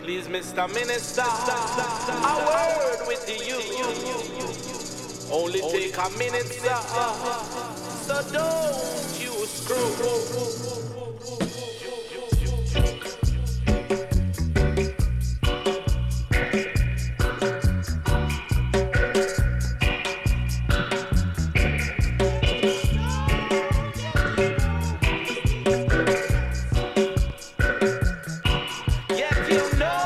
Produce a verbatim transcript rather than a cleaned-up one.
Please, Mister Minister, a word with you. Only take a minute, sir. So don't you screw. Yet you know